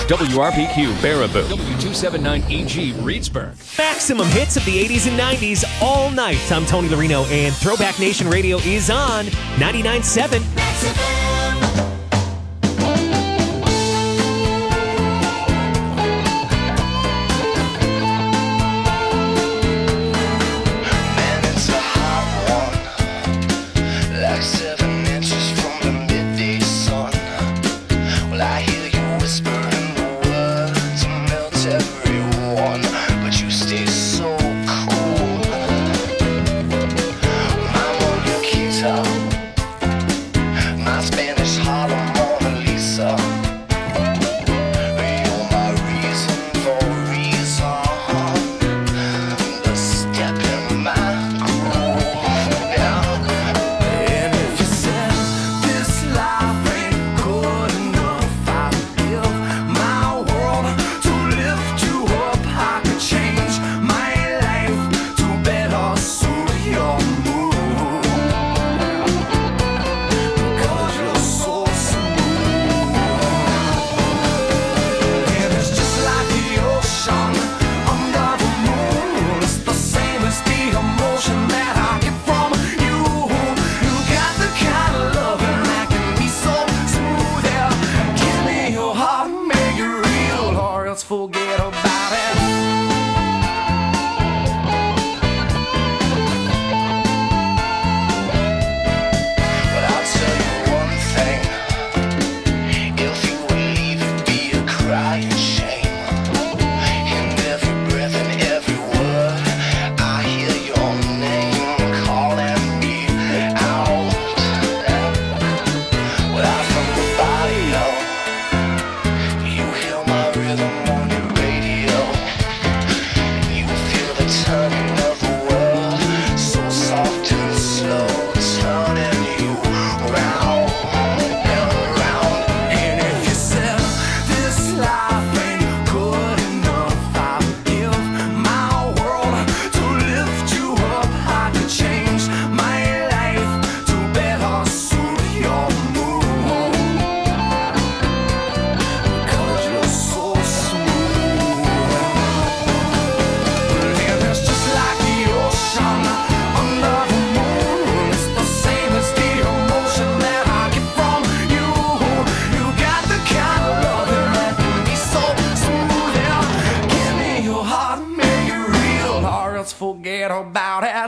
WRPQ Baraboo, W279EG Reedsburg. Maximum hits of the 80s and 90s all night. I'm Tony Larino, and Throwback Nation Radio is on 99.7. Forget about it.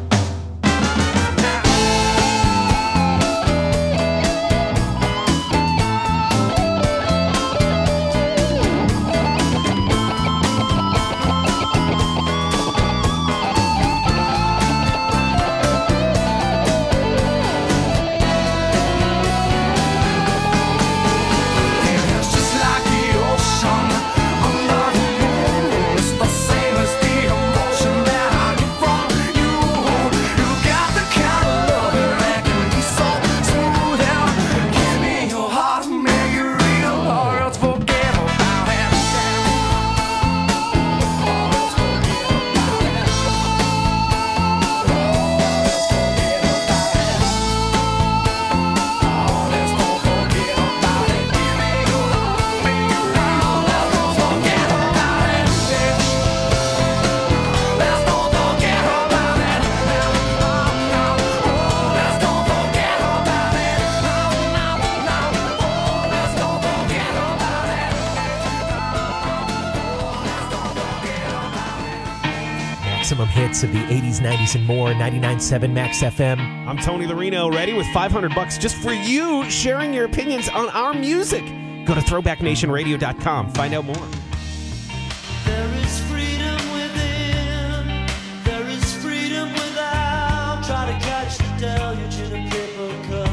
Maximum hits of the 80s, 90s, and more. 99.7 Max FM. I'm Tony Larino, ready with $500 just for you sharing your opinions on our music. Go to throwbacknationradio.com. Find out more. There is freedom within. There is freedom without. Try to catch the deluge in a paper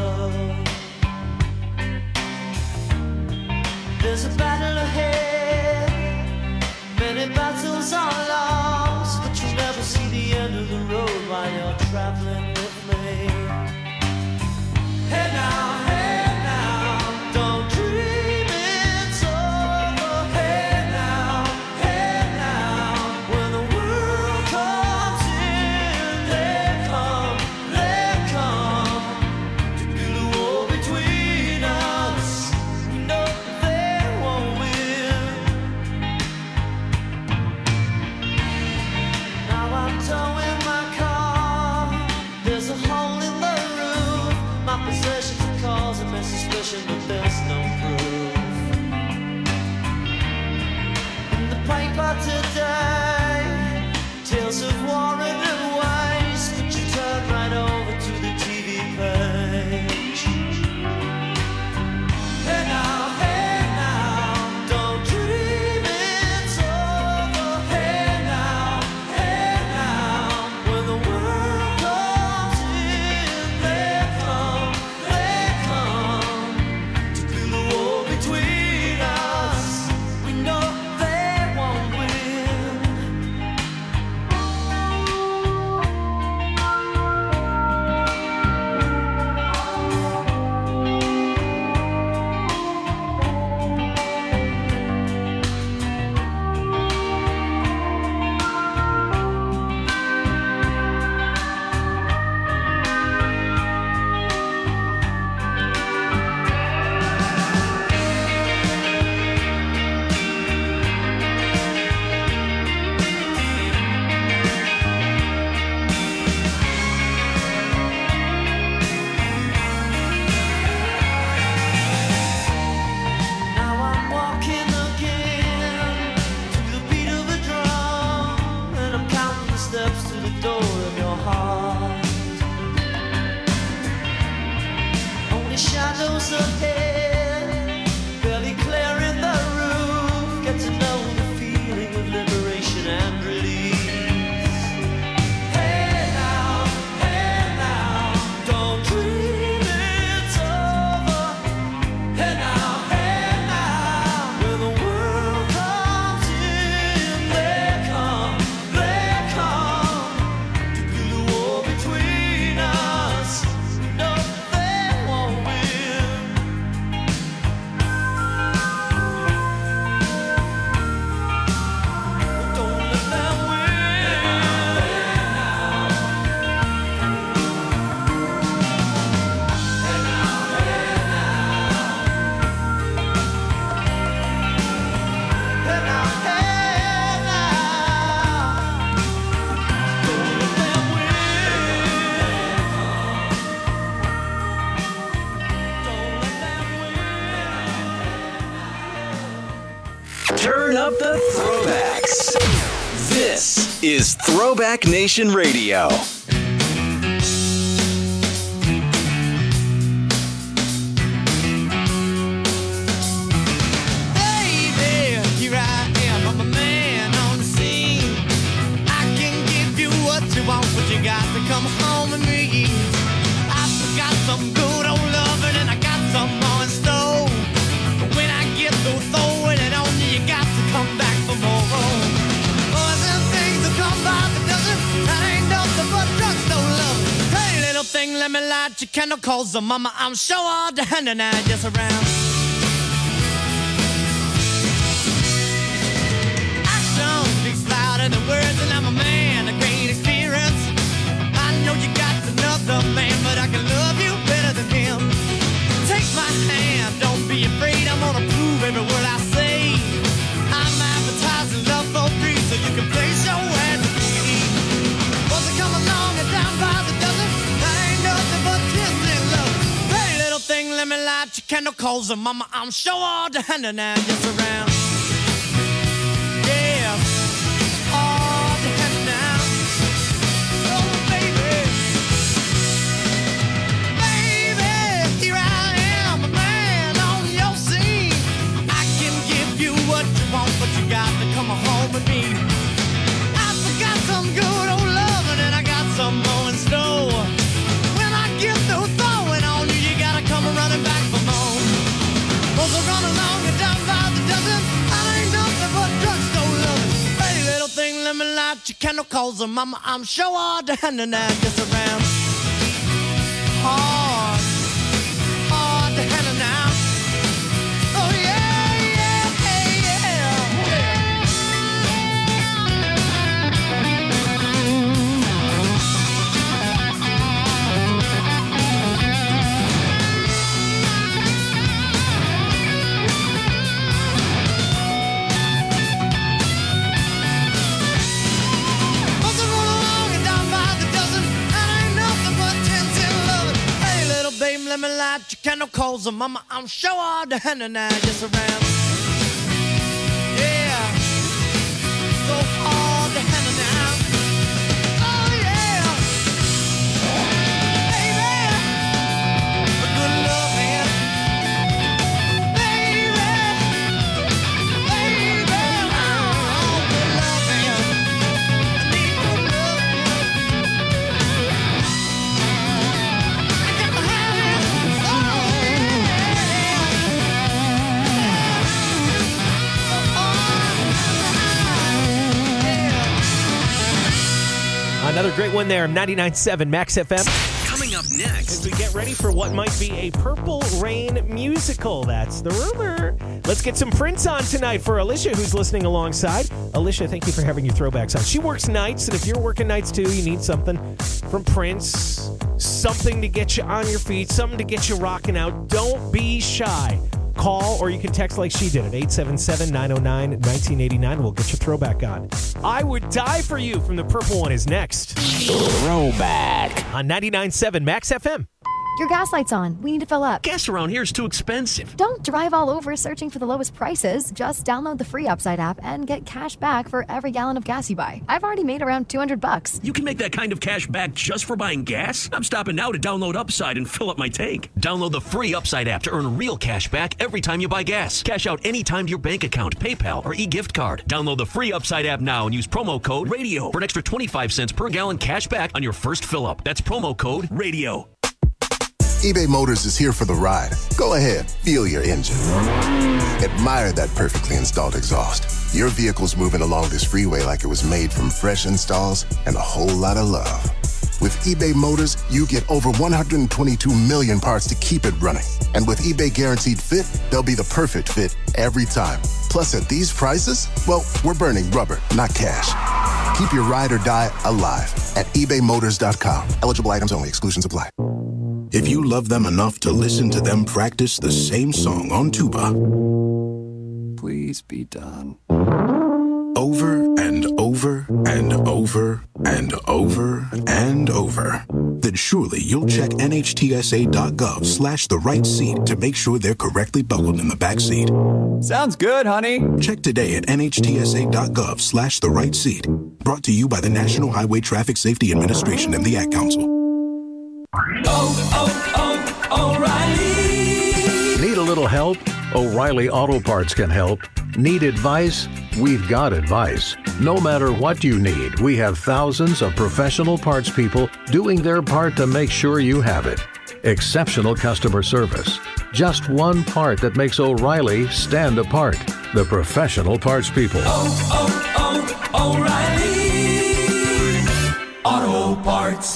cup. There's a battle ahead. Many battles are lost, but you never see the end of the road while you're traveling with me. Hey now, don't dream it's over. Hey possessions are causing my suspicion, but there's no proof. In the paper today, tales of war and waste, but you turn right over to the TV page. Hey now, don't dream it's over. Hey now, when the world comes in, they come to build a wall between us. We know they won't win. Now I'm walking again to the beat of a drum, and I'm counting the steps to the door of your heart. Only shadows ahead, barely clearing the roof. Get to know the feeling of liberation and release. Hey now, don't dream it's over. Hey now, when the world comes in, they come to build a wall between us. No, they won't win. Don't let them Turn up the throwbacks. This is Throwback Nation Radio. Baby, here I am, I'm a man on the scene. I can give you what you want, but you got to come home with me. I got some good old loving and I got some more in store. But when I get through throwing it on you, you got to come back for more. Boys and things that come by the dozen, that ain't nothing but drugstore love. Hey, little thing, let me light your candle, cause mama, I'm sure all the hand and I just around. Action speaks louder than words, and I'm a man of great experience. I know you got another man, but I can love you better than him. Take my hand, don't be afraid, I'm gonna prove every word I say. I'm advertising love for free, so you can place your ad to me. Boys are coming along and down by the dozen, that ain't nothing but kissing love. Hey, little thing, let me light your candle, cause mama, I'm sure all the hand and I just around. Yeah, all the hand now. Oh, baby. Baby, here I am, a man on your scene. I can give you what you want, but you got to come home with me. I forgot some good old loving and I got some more in store. When I get through throwing on you, you gotta come running back for more. Boys are running along and down by the dozen, that ain't nothing but drugstore loving. Hey, little thing, let me light your candle, cause mama, I'm sure all the hand and I just around. Hard, hard to handle now. Oh yeah, yeah, yeah, Boys are rolling along and down by the dozen, that ain't nothing but 10 till 11. let me light your candle, cause mama, I'm sure all the hand now just around. Yeah, so all the hand now. Oh yeah, baby, a good loving, baby, oh, good loving, I need good loving. Another great one there, 99.7 Max FM. Coming up next, As we get ready for what might be a Purple Rain musical. That's the rumor. Let's get some Prince on tonight for Alicia, who's listening alongside. Alicia, thank you for having your throwbacks on. She works nights, and if you're working nights too, you need something from Prince, something to get you on your feet, something to get you rocking out. Don't be shy. Call or you can text like she did at 877-909-1989. We'll get your throwback on. I Would Die For You from the Purple One is next. Throwback. On 99.7 Max FM. Your gas light's on. We need to fill up. Gas around here is too expensive. Don't drive all over searching for the lowest prices. Just download the free Upside app and get cash back for every gallon of gas you buy. I've already made around $200. You can make that kind of cash back just for buying gas? I'm stopping now to download Upside and fill up my tank. Download the free Upside app to earn real cash back every time you buy gas. Cash out anytime to your bank account, PayPal, or e-gift card. Download the free Upside app now and use promo code RADIO for an extra 25 cents per gallon cash back on your first fill up. That's promo code RADIO. eBay Motors is here for the ride. Go ahead, feel your engine. Admire that perfectly installed exhaust. Your vehicle's moving along this freeway like it was made from fresh installs and a whole lot of love. With eBay Motors, you get over 122 million parts to keep it running. And with eBay Guaranteed Fit, they'll be the perfect fit every time. Plus, at these prices, well, we're burning rubber, not cash. Keep your ride or die alive at ebaymotors.com. Eligible items only. Exclusions apply. If you love them enough to listen to them practice the same song on tuba, Please be done. over and over and over and over and over, then surely you'll check NHTSA.gov/the right seat to make sure they're correctly buckled in the back seat. Sounds good, honey. Check today at NHTSA.gov/the right seat. Brought to you by the National Highway Traffic Safety Administration and the Ad Council. O'Reilly. Need a little help? O'Reilly Auto Parts can help. Need advice? We've got advice. No matter what you need, we have thousands of professional parts people doing their part to make sure you have it. Exceptional customer service. Just one part that makes O'Reilly stand apart. The professional parts people. O'Reilly Auto Parts.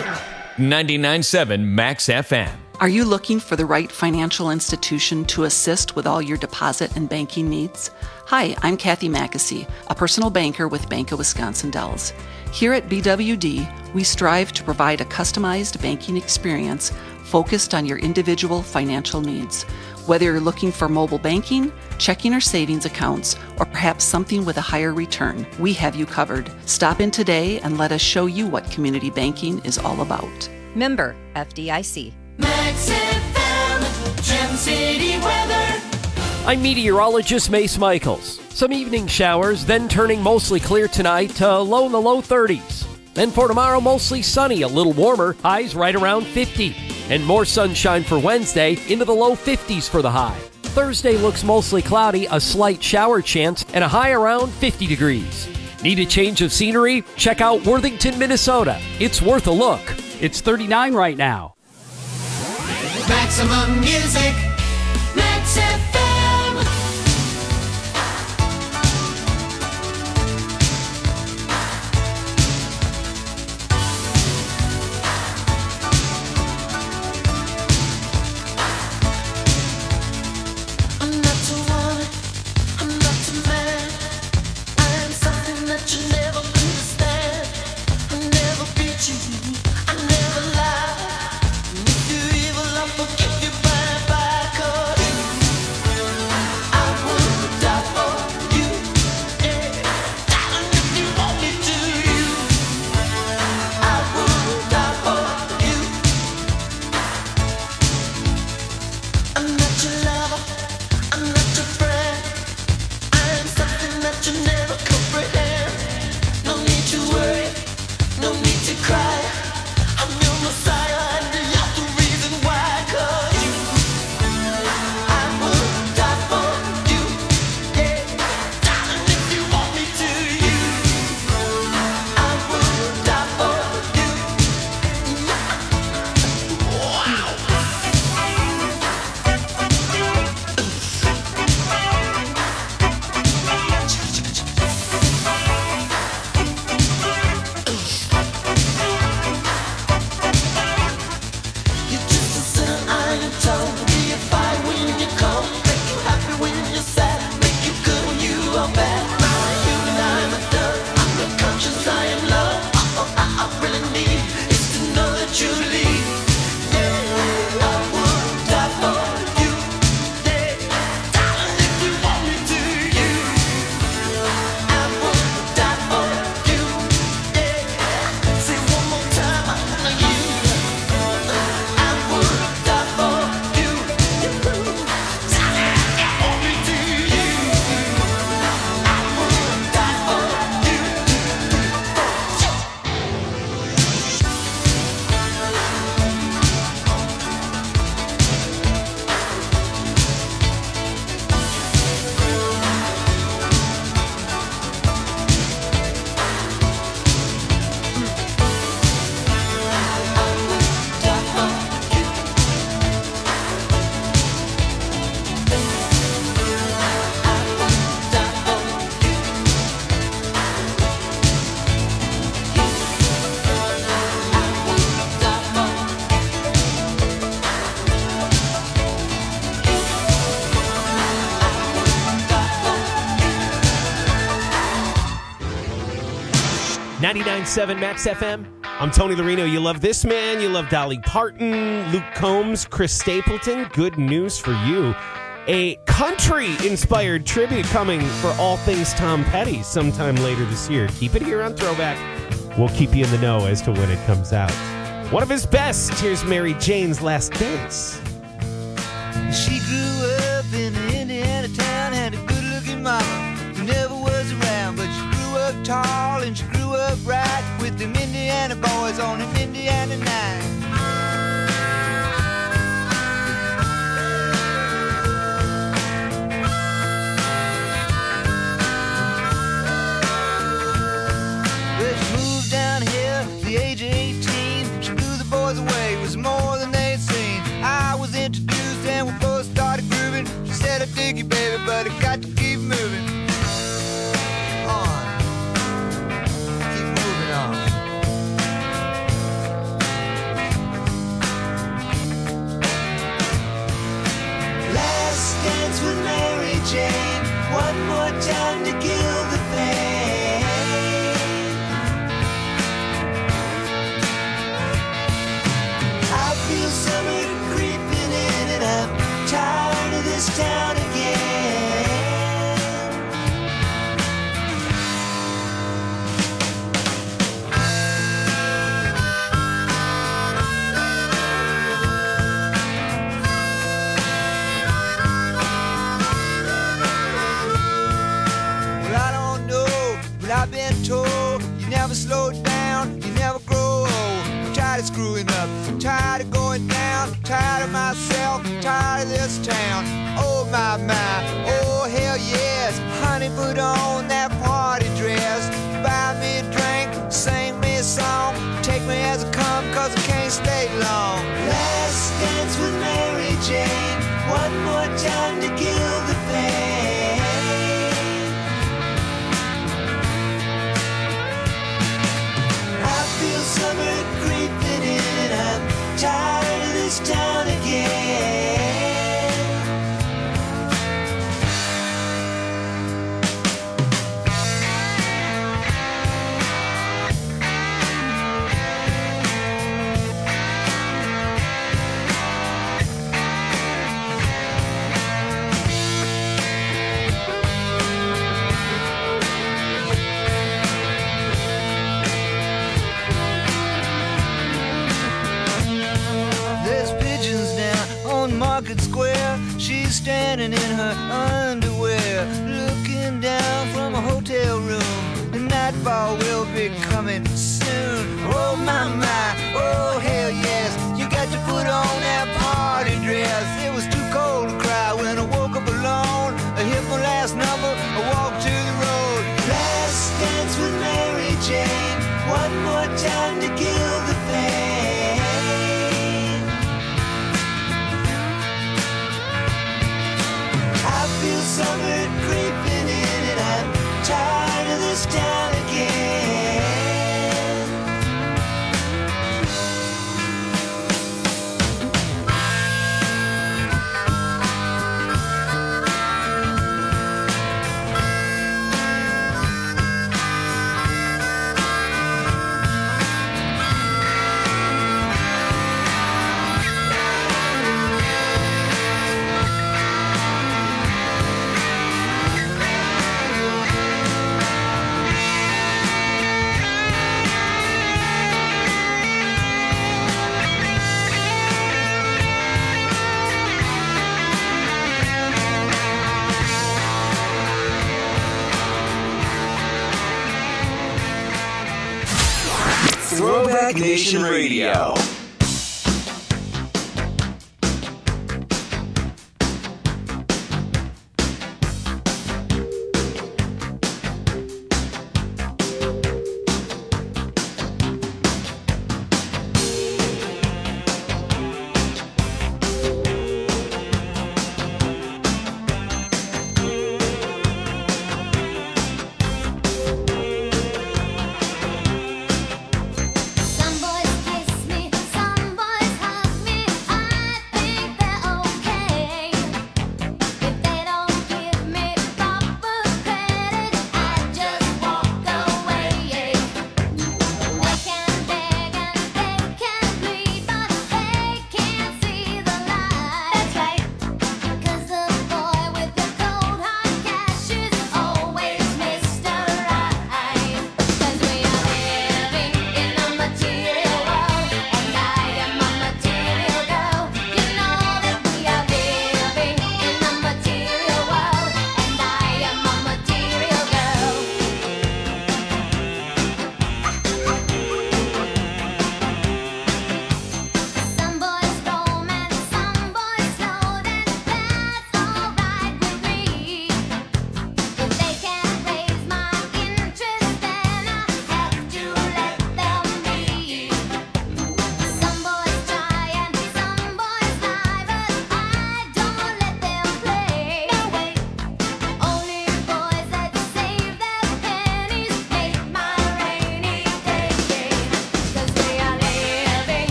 99.7 Max FM. Are you looking for the right financial institution to assist with all your deposit and banking needs? Hi, I'm Kathy Mackesy, a personal banker with Bank of Wisconsin Dells. Here at BWD, we strive to provide a customized banking experience focused on your individual financial needs. Whether you're looking for mobile banking, checking or savings accounts, or perhaps something with a higher return, we have you covered. Stop in today and let us show you what community banking is all about. Member FDIC. Max FM, Gem City weather. I'm meteorologist Mace Michaels. Some evening showers, then turning mostly clear tonight to low in the low 30s. Then for tomorrow, mostly sunny, a little warmer, highs right around 50. And more sunshine for Wednesday, into the low 50s for the high. Thursday looks mostly cloudy, a slight shower chance, and a high around 50 degrees. Need a change of scenery? Check out Worthington, Minnesota. It's worth a look. It's 39 right now. Maximum music, Max FM. I'm not too one, I'm not too mad. I am something that you never understand. I never beat you, I never lie. If you're evil, I'll forgive you by and by. 99.7 Max FM. I'm Tony Larino. You love this man. You love Dolly Parton, Luke Combs, Chris Stapleton. Good news for you. A country-inspired tribute coming for all things Tom Petty sometime later this year. Keep it here on Throwback. We'll keep you in the know as to when it comes out. One of his best. Here's Mary Jane's Last Dance. She grew up in an Indiana town, had a good-looking mama who never was around, but she grew up tall and she grew up right with them Indiana boys on an Indiana night. Well, she moved down here at the age of 18. She blew the boys away, it was more than they'd seen. I was introduced and we both started grooving. She said, I dig you, baby, but I got to keep moving on. Keep moving on. Last dance with Mary Jane. One more time to kill the pain. I feel summer creeping in and I'm tired of this town again. Well, I don't know, but I've been told you never slow down, you never grow old. I'm tired of screwing up, I'm tired of going down, I'm tired of myself, I'm tired of this town. Oh my, oh hell yes. Honey, put on that party dress. Buy me a drink, sing me a song. Take me as I come, cause I can't stay long. Last dance with Mary Jane. One more time to kill the pain. I feel summer creeping in, I'm tired of this town again. There's pigeons down on Market Square. She's standing in her underwear, looking down from a hotel room. The nightfall will be coming soon. Oh my, oh hell yes. You got to put on that party dress. It was too cold to cry when I woke up alone. I hit my last number, I walked to the road. Last dance with Mary Jane. One more time to kill the pain. I feel summer creeping in and I'm tired of this town again. Throwback Nation Radio. Some boys kiss me,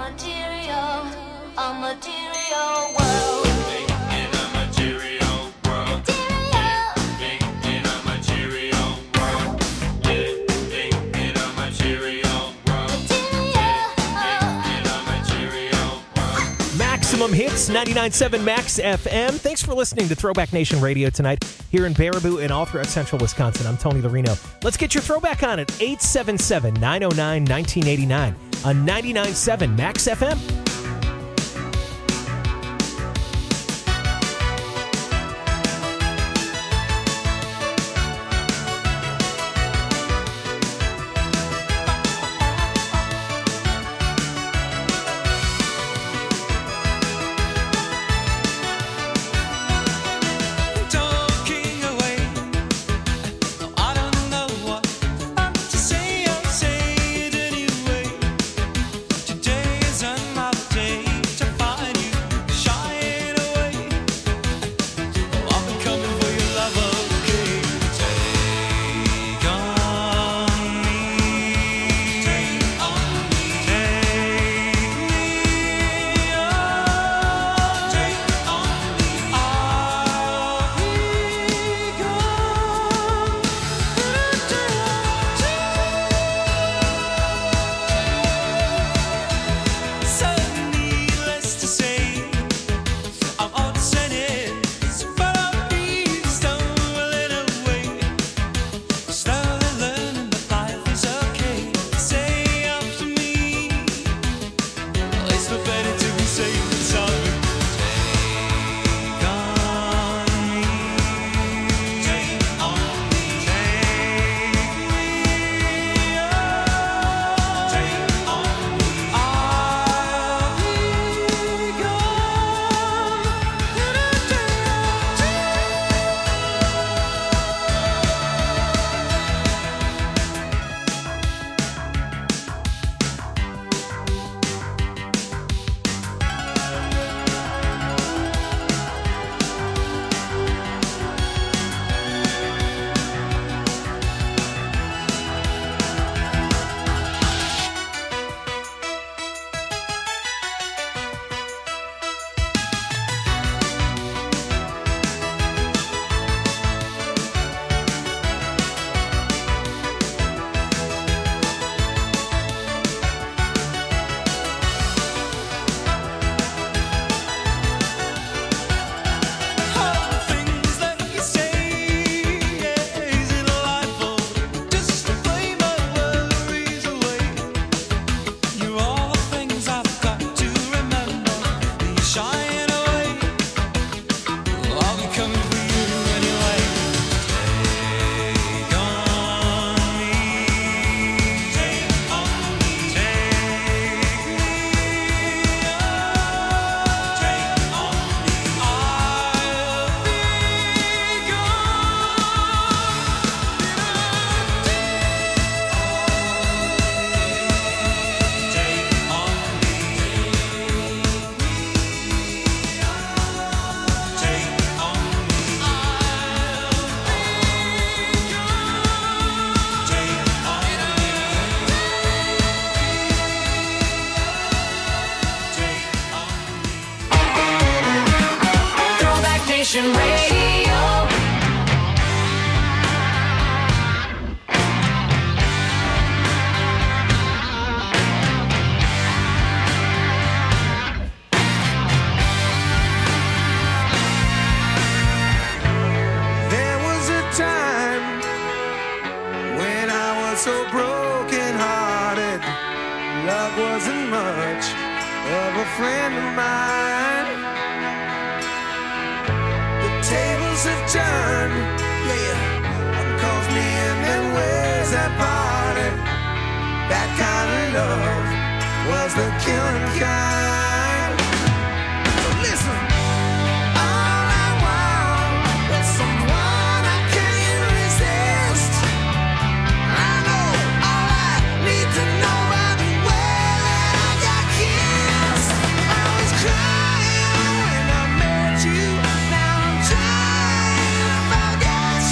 material world. In a material world. In a material world. In a material world. In a material world. Maximum Hits, 99.7 Max FM. Thanks for listening to Throwback Nation Radio tonight here in Baraboo and all throughout central Wisconsin. I'm Tony Larino. Let's get your throwback on it. 877-909-1989 on 99.7 Max FM.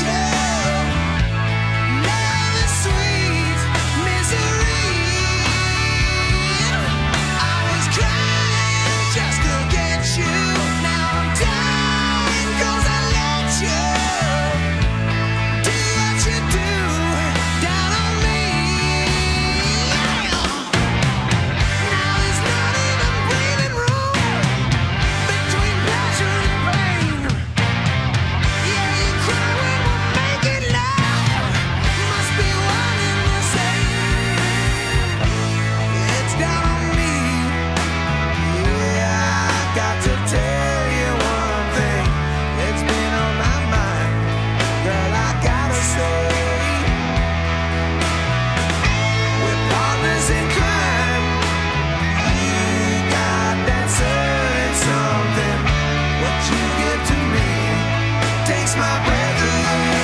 Misery. down on me. Yeah, I got to tell you one thing that's been on my mind. Girl, I gotta say, we're partners in crime. You got that certain something. What you give to me takes my breath away.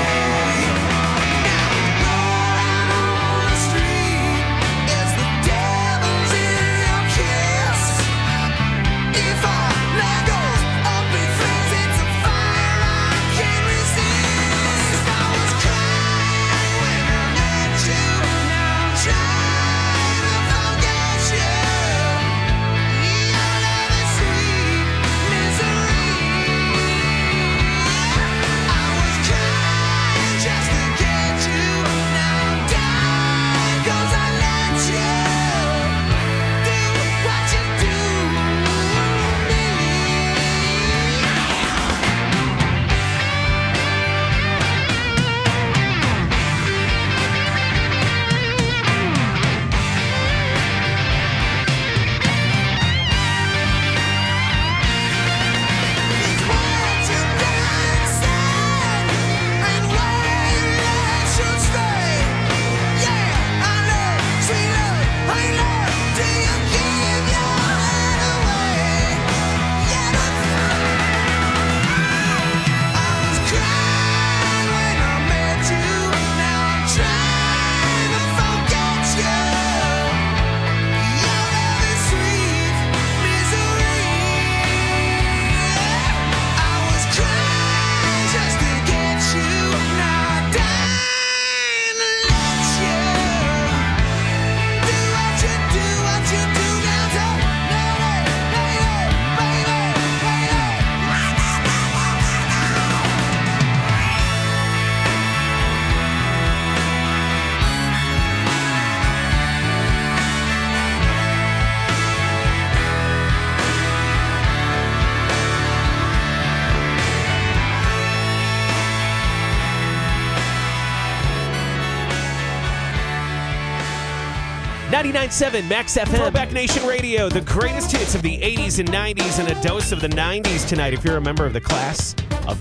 .7 Max FM. Throwback Nation Radio, the greatest hits of the 80s and 90s, and a dose of the 90s tonight. If you're a member of the class of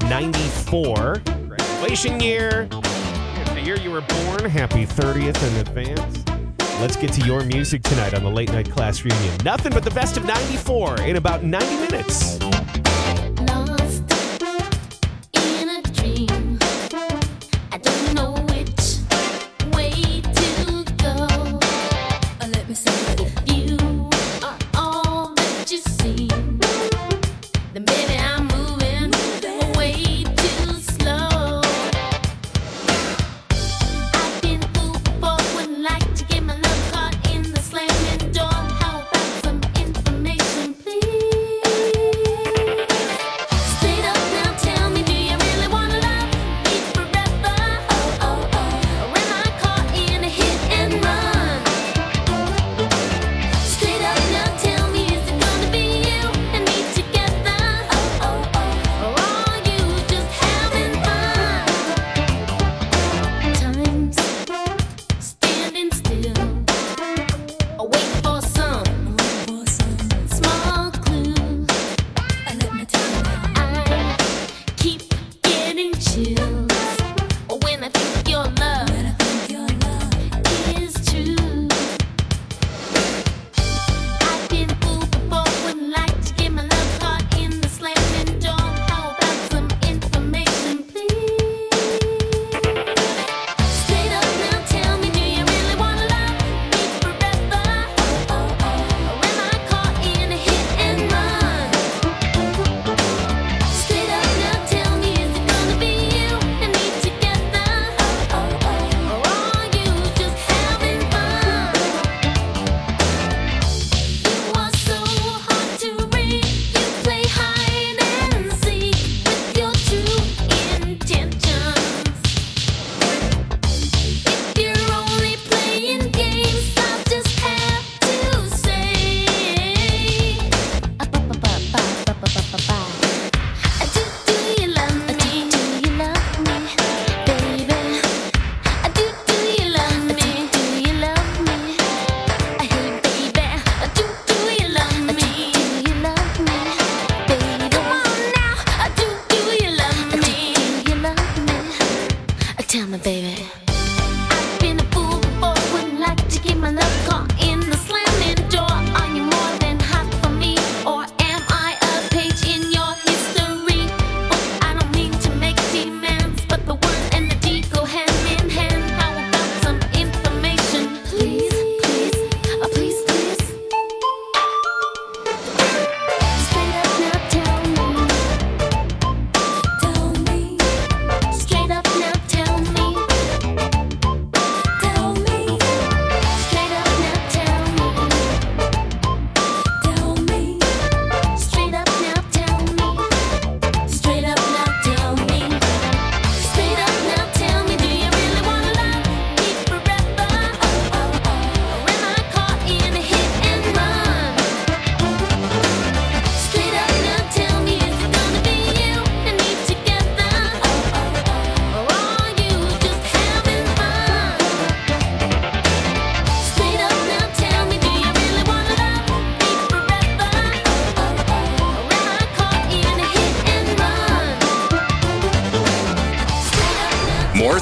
94, graduation year, the year you were born, happy 30th in advance. Let's get to your music tonight on the Late Night Class Reunion. Nothing but the best of 94 in about 90 minutes.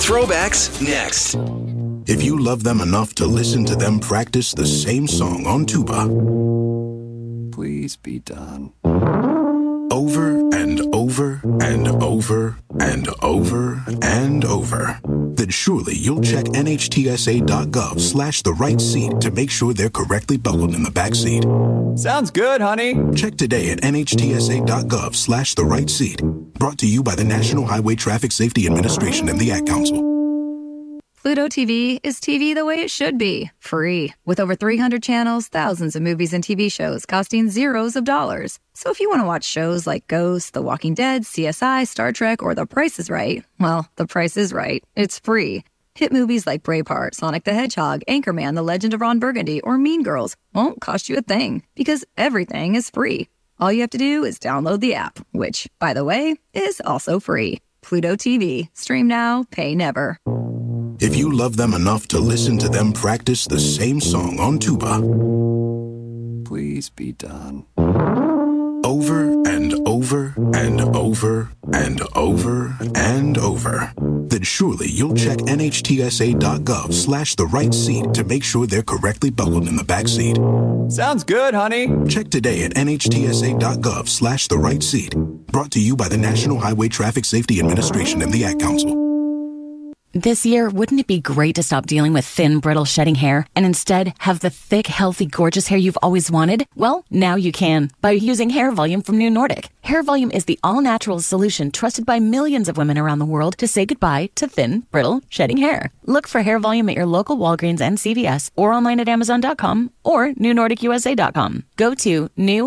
Throwbacks next. If you love them enough to listen to them practice the same song on tuba, Please be done. over and over and over and over and over, then surely you'll check NHTSA.gov/the right seat to make sure they're correctly buckled in the back seat. Sounds good, honey. Check today at NHTSA.gov/the right seat. Brought to you by the National Highway Traffic Safety Administration and the Ad Council. Pluto TV is TV the way it should be, free. With over 300 channels, thousands of movies and TV shows costing zeros of dollars. So if you want to watch shows like Ghost, The Walking Dead, CSI, Star Trek, or The Price is Right, well, The Price is Right. It's free. Hit movies like Braveheart, Sonic the Hedgehog, Anchorman, The Legend of Ron Burgundy, or Mean Girls won't cost you a thing, because everything is free. All you have to do is download the app, which, by the way, is also free. Pluto TV. Stream now, pay never. If you love them enough to listen to them practice the same song on tuba, Please be done. over and over and over and over and over, then surely you'll check NHTSA.gov/the right seat to make sure they're correctly buckled in the back seat. Sounds good, honey. Check today at NHTSA.gov/the right seat. Brought to you by the National Highway Traffic Safety Administration and the Ad Council. This year, wouldn't it be great to stop dealing with thin, brittle, shedding hair and instead have the thick, healthy, gorgeous hair you've always wanted? Well, now you can by using Hair Volume from New Nordic. Hair Volume is the all-natural solution trusted by millions of women around the world to say goodbye to thin, brittle, shedding hair. Look for Hair Volume at your local Walgreens and CVS or online at Amazon.com or NewNordicUSA.com. Go to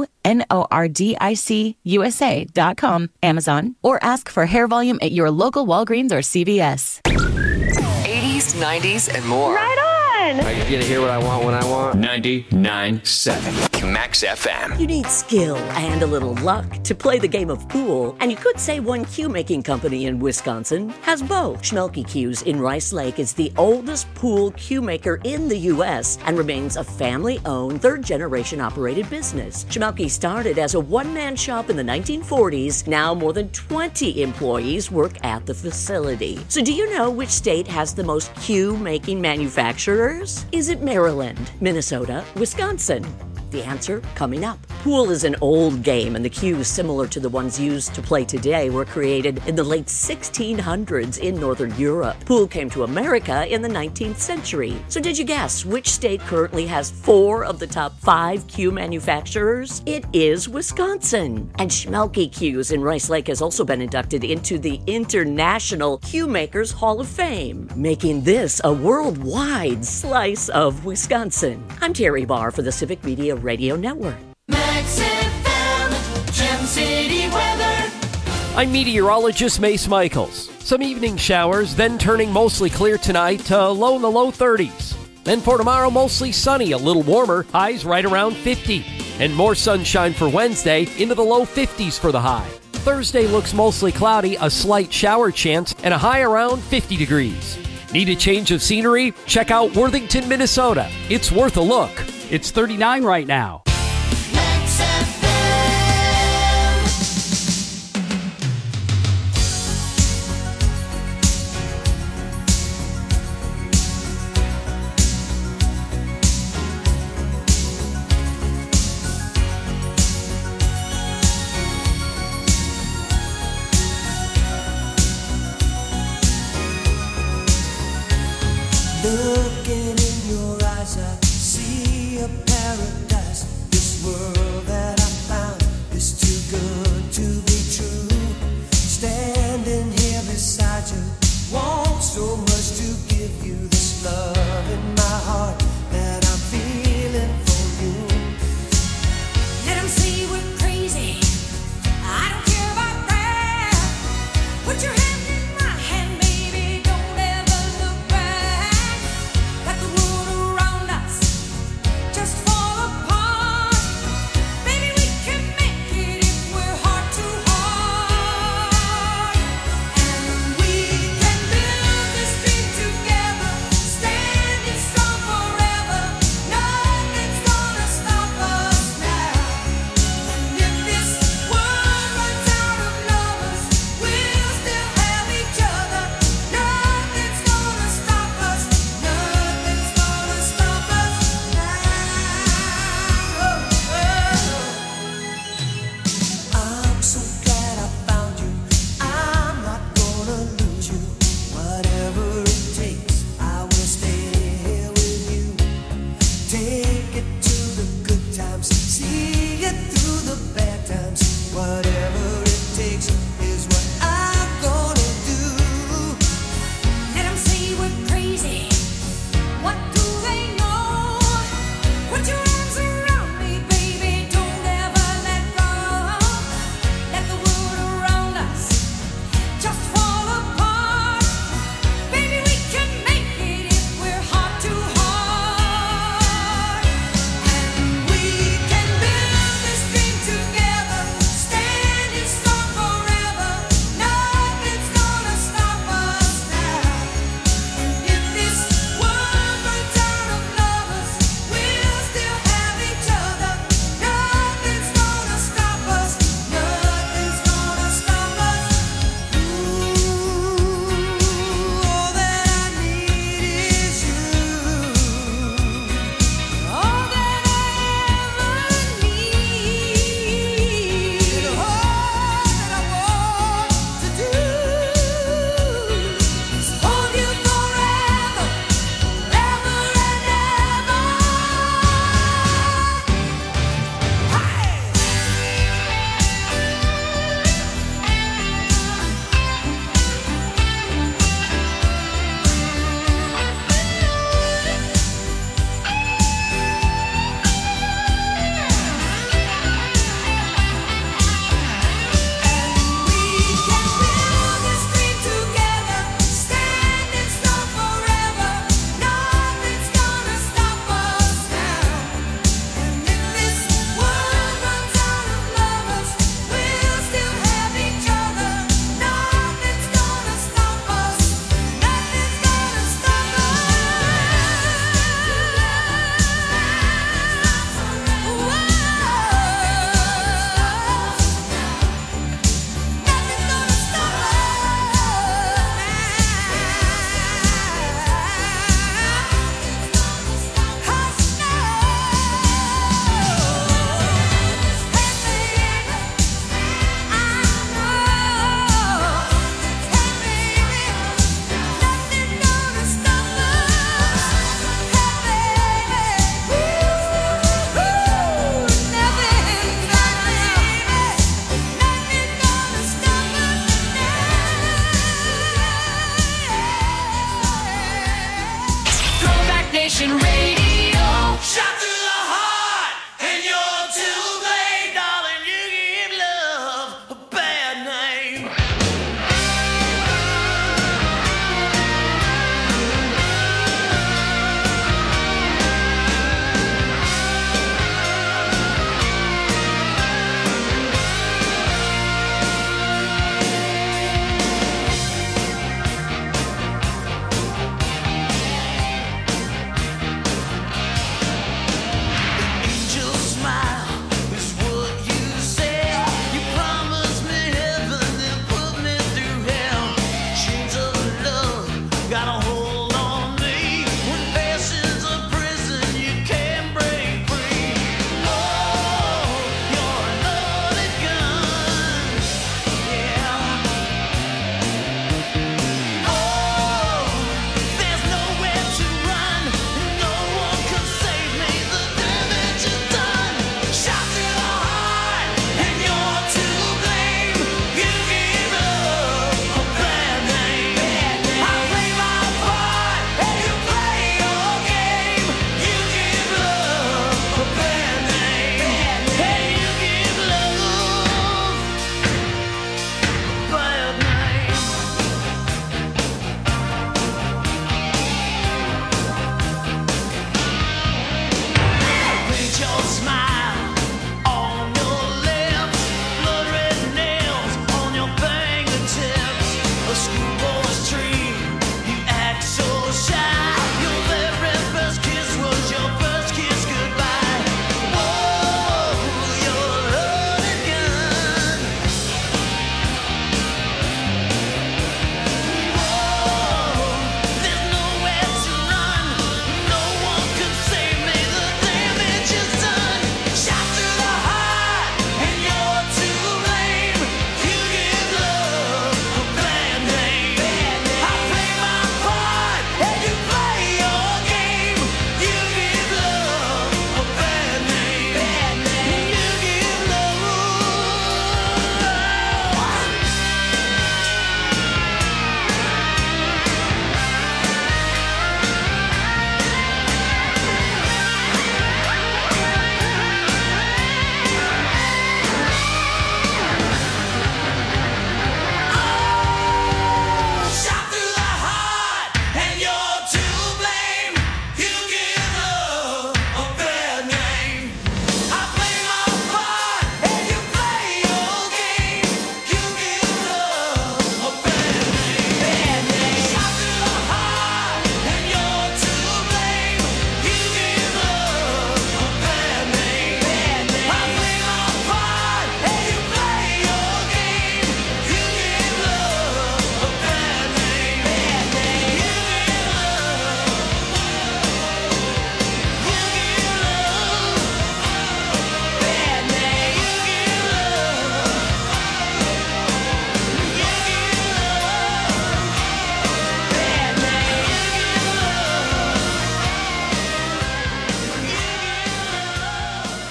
NORDICUSA.com, Amazon, or ask for Hair Volume at your local Walgreens or CVS. 80s, 90s, and more. Right on! Are you gonna hear what I want when I want? 99.7 Max FM. You need skill and a little luck to play the game of pool, and you could say one cue making company in Wisconsin has both. Schmelke Cues in Rice Lake is the oldest pool cue maker in the U.S. and remains a family-owned, third-generation operated business. Schmelke started as a one-man shop in the 1940s. Now more than 20 employees work at the facility. So do you know which state has the most cue making manufacturers? Is it Maryland, Minnesota, Wisconsin? The answer coming up. Pool is an old game, and the cues similar to the ones used to play today were created in the late 1600s in Northern Europe. Pool came to America in the 19th century. So did you guess which state currently has 4 of the top 5 cue manufacturers? It is Wisconsin. And Schmelke Cues in Rice Lake has also been inducted into the International Cue Makers Hall of Fame, making this a worldwide slice of Wisconsin. I'm Terry Barr for the Civic Media Radio Network. Max FM, Gem City weather. I'm meteorologist Mace Michaels. Some evening showers, then turning mostly clear tonight to low in the low 30s. Then for tomorrow, mostly sunny, a little warmer, highs right around 50. And more sunshine for Wednesday, into the low 50s for the high. Thursday looks mostly cloudy, a slight shower chance, and a high around 50 degrees. Need a change of scenery? Check out Worthington, Minnesota. It's worth a look. It's 39 right now. Max FM. Looking in your eyes, I see a paradise.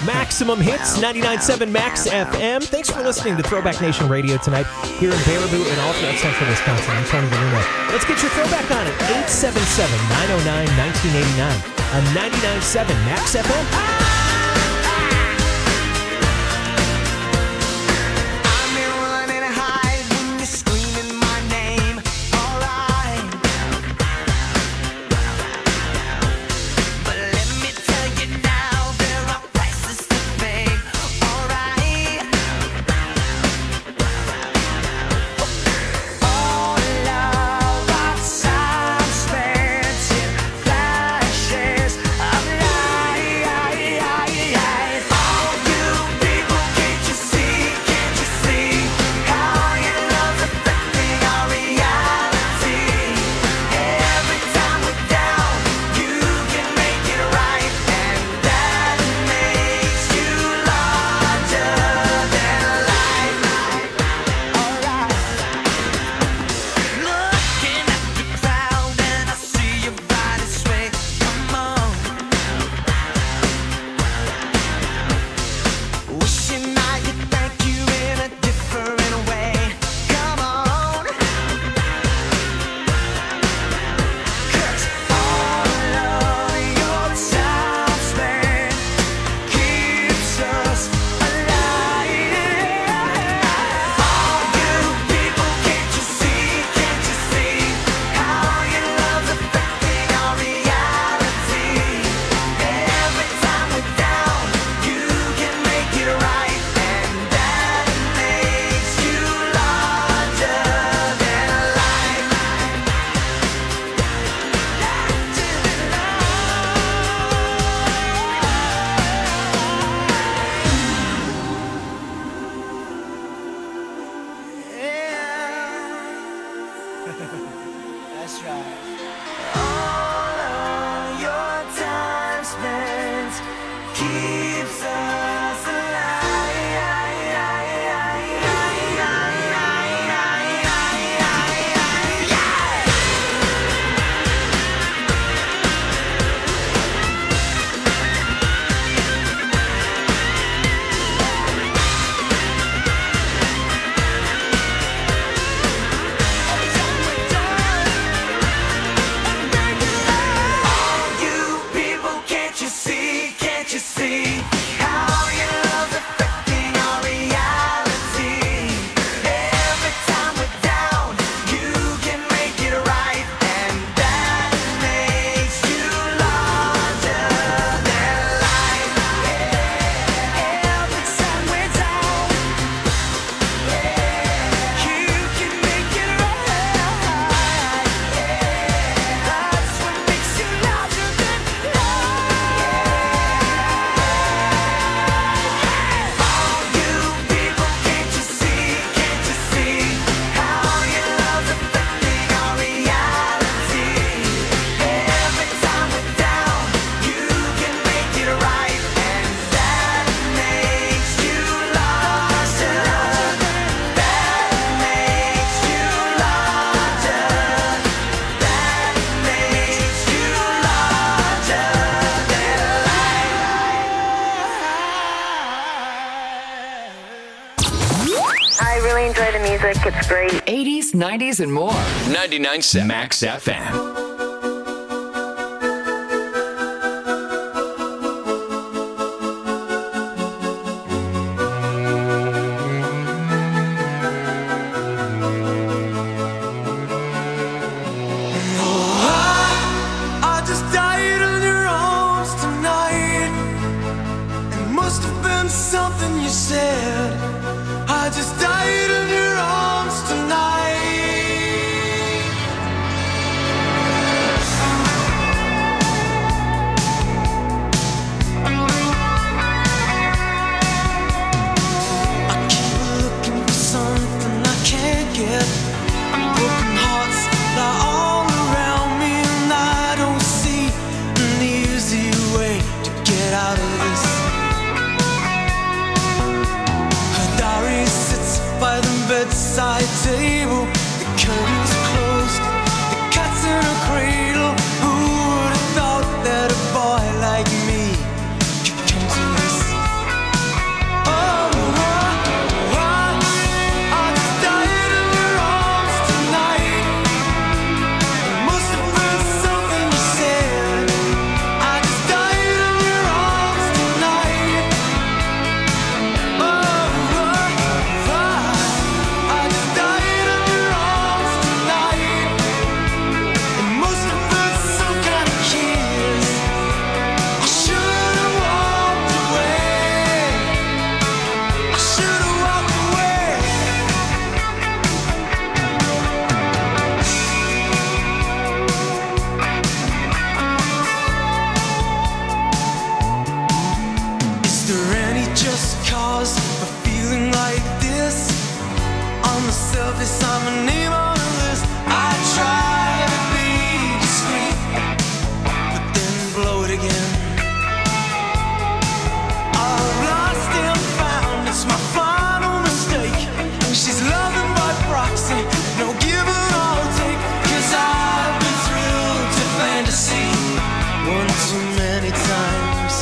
Maximum Hits, 99.7 Max FM. Thanks for listening to Throwback Nation Radio tonight here in Baraboo and all throughout central Wisconsin. I'm Tony Galluno. Let's get your throwback on it. 877-909-1989 on 99.7 Max FM. That's right. All of your time spent keeps us It's great. 80s, 90s, and more. 99.7 Max FM. Bedside table, the curtains closed, the cat's in a cradle. Who would have thought that a boy like me could come to this? myself, yes, I'm a name on the list. I try to be discreet, but then blow it again. I've lost and found, it's my final mistake. She's loving by proxy, no give or take. 'Cause I've been thrilled to fantasy one too many times.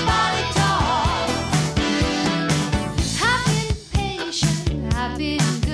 I've been good.